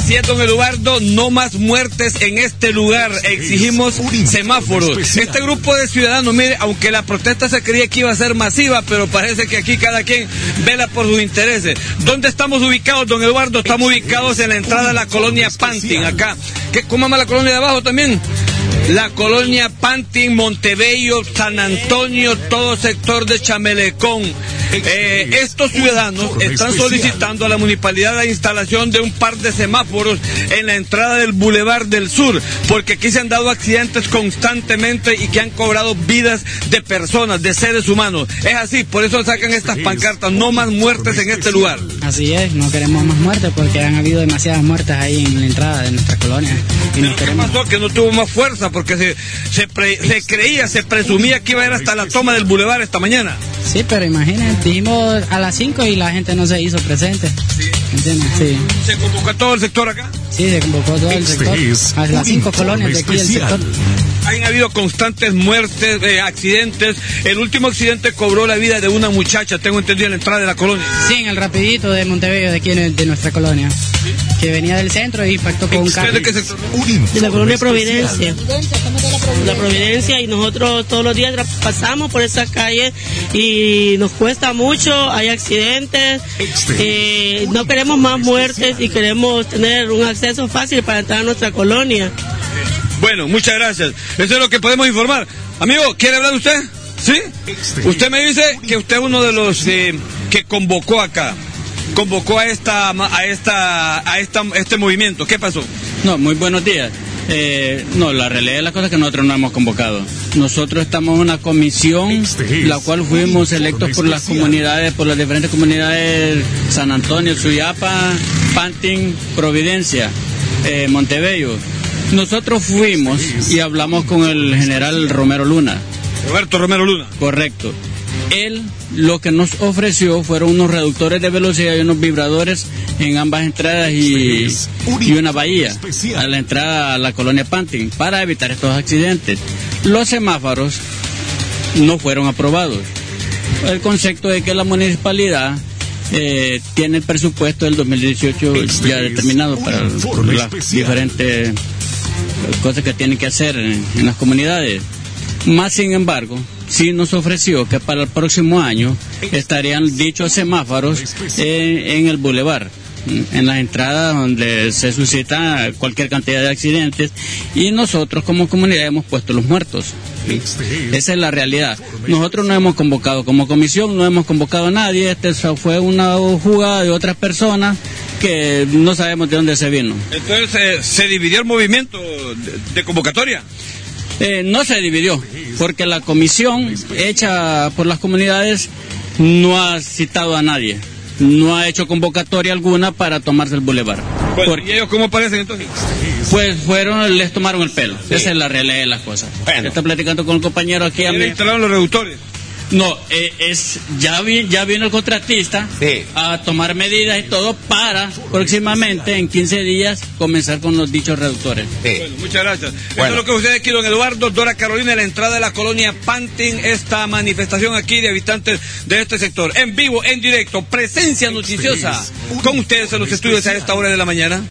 Así es, don Eduardo, no más muertes en este lugar. Exigimos semáforos. Este grupo de ciudadanos, mire, aunque la protesta se creía que iba a ser masiva, pero parece que aquí cada quien vela por sus intereses. ¿Dónde estamos ubicados, don Eduardo? Estamos ubicados en la entrada de la colonia Pantin, acá. ¿Cómo se llama la colonia de abajo también? La colonia Pantin, Montebello, San Antonio, todo sector de Chamelecón. Estos ciudadanos están solicitando a la municipalidad la instalación de un par de semáforos en la entrada del Boulevard del Sur, porque aquí se han dado accidentes constantemente y que han cobrado vidas de personas, de seres humanos. Es así, por eso sacan estas pancartas, no más muertes en este lugar. Así es, no queremos más muertes porque han habido demasiadas muertes ahí en la entrada de nuestra colonia. ¿Qué pasó? Que no tuvo más fuerza porque se presumía que iba a ir hasta la toma del Boulevard esta mañana. Sí, pero imagínate, dijimos a las 5 y la gente no se hizo presente. Sí. ¿Entiendes? Sí. ¿Se convocó a todo el sector acá? Sí, se convocó todo el sector, a las 5 colonias de aquí del sector. Han habido constantes muertes, accidentes. El último accidente cobró la vida de una muchacha, tengo entendido, en la entrada de la colonia. Sí, en el rapidito de Montebello, de aquí de nuestra colonia. ¿Sí? Que venía del centro y impactó con un carro. ¿De qué sector? De la colonia Providencia. La Providencia, y nosotros todos los días pasamos por esa calle y nos cuesta mucho, hay accidentes, no queremos más muertes y queremos tener un acceso fácil para entrar a nuestra colonia. Bueno, muchas gracias. Eso es lo que podemos informar. Amigo, ¿quiere hablar usted? ¿Sí? Usted me dice que usted es uno de los que convocó acá. Convocó a este movimiento. ¿Qué pasó? No, muy buenos días. No, la realidad de las cosas es que nosotros no hemos convocado. Nosotros estamos en una comisión, la cual fuimos electos por las comunidades, por las diferentes comunidades: San Antonio, Suyapa, Pantin, Providencia, Montebello. Nosotros fuimos y hablamos con el general Romero Luna. Roberto Romero Luna. Correcto. Él lo que nos ofreció fueron unos reductores de velocidad y unos vibradores en ambas entradas y una bahía a la entrada a la colonia Pantin para evitar estos accidentes. Los semáforos no fueron aprobados. El concepto de que la municipalidad tiene el presupuesto del 2018 ya determinado para las diferentes cosas que tienen que hacer en las comunidades. Más sin embargo, sí nos ofreció que para el próximo año estarían dichos semáforos en el bulevar, en las entradas donde se suscita cualquier cantidad de accidentes, y nosotros como comunidad hemos puesto los muertos. Esa es la realidad. Nosotros no hemos convocado como comisión, no hemos convocado a nadie. Este fue una jugada de otras personas que no sabemos de dónde se vino. Entonces, ¿se dividió el movimiento de convocatoria? No se dividió, porque la comisión hecha por las comunidades no ha citado a nadie, no ha hecho convocatoria alguna para tomarse el bulevar. Bueno, ¿y ellos cómo parecen entonces? Pues les tomaron el pelo, sí. Esa es la realidad de las cosas. Bueno. Está platicando con el compañero aquí. ¿Le instalaron los reductores? No, ya vino el contratista a tomar medidas y todo para próximamente, en 15 días, comenzar con los dichos reductores. Bueno, muchas gracias. Eso es lo que ustedes aquí, don Eduardo, Dora Carolina, en la entrada de la colonia Pantin, esta manifestación aquí de habitantes de este sector. En vivo, en directo, presencia noticiosa con ustedes en los estudios a esta hora de la mañana.